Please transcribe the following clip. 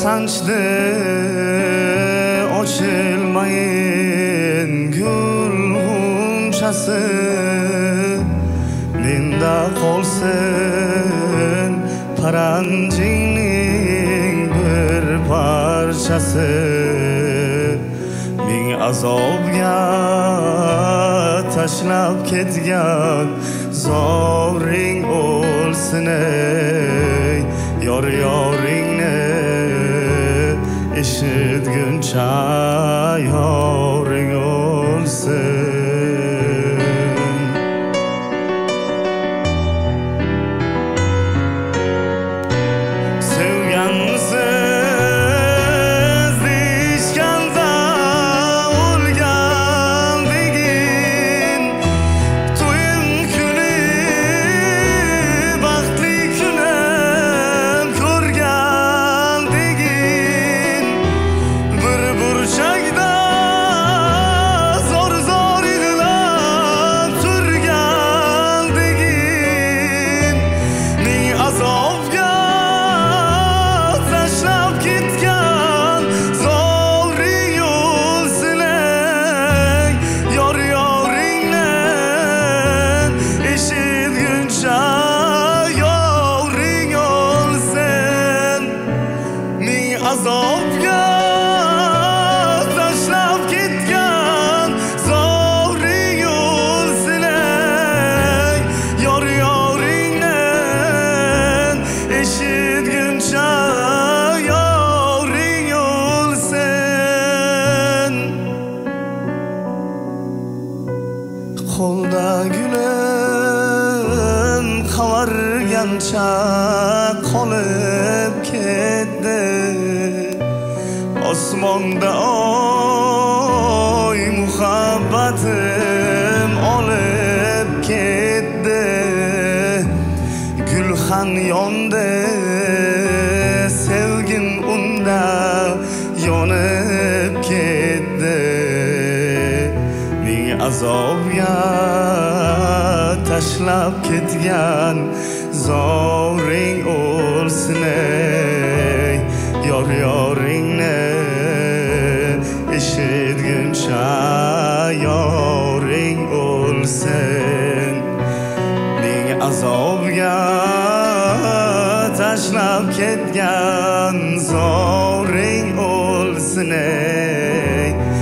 sanchdi ochilmayin gul g'unchasi, menda qolsin paranjingning bir parchasi. Ming azobga tashlab ketgan zoring o'lsin ey, yor yoringni eshitguncha yoring o'lsin. Azobga tashlab ketgan zoring o'lsin ey, yor yoringni eshitguncha yoring o'lsin. Qo'lda gulim qavargancha qolib ketdi, osmonda oy muhabbatim olib ketdi. Gulxan yondi, sevgim unda yonib ketdi. Ming azobga tashlab ketgan zoring o'lsin ey, yor yoringni eshitguncha yoring o'lsin. Ming azobga tashlab ketgan zoring o'lsin ey,